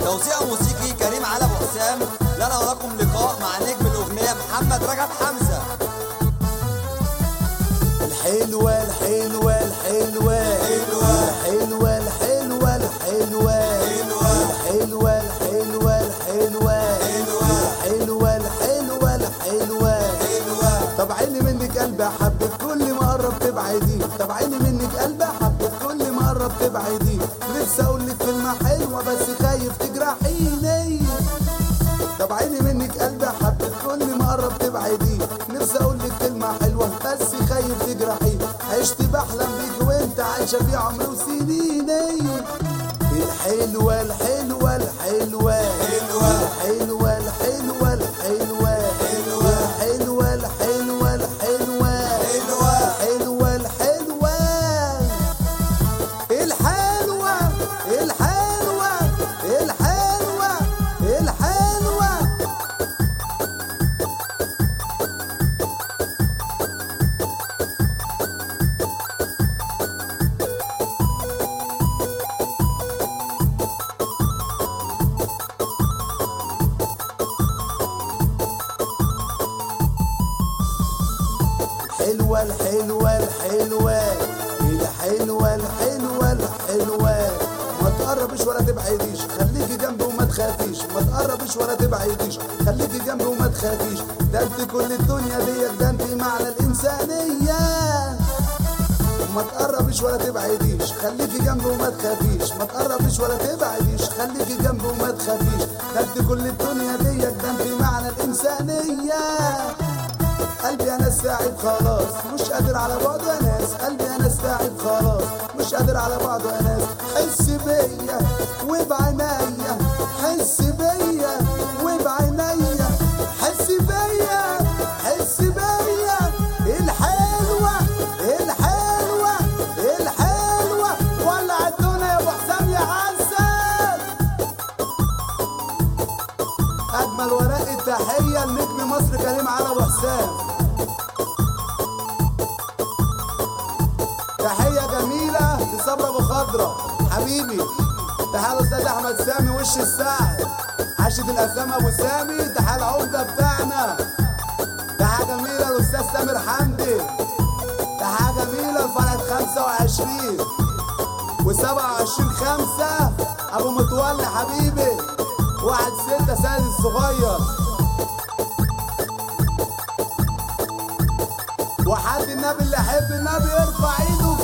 توزيع موسيقي كريم علي ابو حسام. لنا وراكم لقاء مع نجم الاغنيه محمد رجب حمزه. الحلوة الحلوة الحلوة الحلوة الحلوة الحلوة الحلوة الحلوة الحلوة الحلوة الحلوة الحلوة. طب عيني منك قلبي حبت كل ما قرب تبعدي. طب عيني منك قلبي حبت كل ما قرب تبعدي. نفسي اقول لك كلمة حلوة بس خايف تجرحيني. طب عيني منك قلبي حبت كل ما قرب تبعدي. نفسي اقول لك كلمة حلوة بس خايف تجرحي. عشت بحلم بيك وانت عايشة في عمري وسنيني. الحلوة الحلوة الحلوة الحلوة الحلوة الحلوة الحلوة الحلوة الحلوة الحلوة الحلوة الحلوة الحلوة الحلوة الحلوة. الحلوة الحلوة الحلوة الحلوة الحلوة الحلوة. ما تقربش ولا تبعديش خليكي جنبي وما تخافيش. ما تقربش ولا تبعديش خليكي جنبي وما تخافيش. ده انت كل الدنيا ديت، ده انت معنى الإنسانية. ما تقربش ولا تبعديش خليكي جنبي وما تخافيش. ما تقربش ولا تبعديش خليكي جنبي وما تخافيش. ده انت كل الدنيا ديت، ده انت معنى الإنسانية. قلبي انا الساعد خلاص مش قادر على بعده يا ناس. قلبي انا الساعد خلاص مش قادر على بعده يا ناس. حس بيا وبعنايا، حس بيا وبعنايا، حس بيا حس بيا. الحلوة الحلوة الحلوة. ولع الدنيا يا ابو حسام يا عسل. اجمل ورق التحية لنجم مصر كريم علي ابو حسام. تحية جميلة لصبرا ابو خضرة حبيبي. تحية الاستاذ احمد سامي وش السعد. عاشت الاسامة ابو سامي. تحية العمدة بتاعنا. تحية جميلة للاستاذ سامر حمدي. تحية جميلة لفرقة 25 و27/5 ابو متولي حبيبي. 1/6 سيد الصغير. وحد النبي اللي يحب النبي يرفع ايده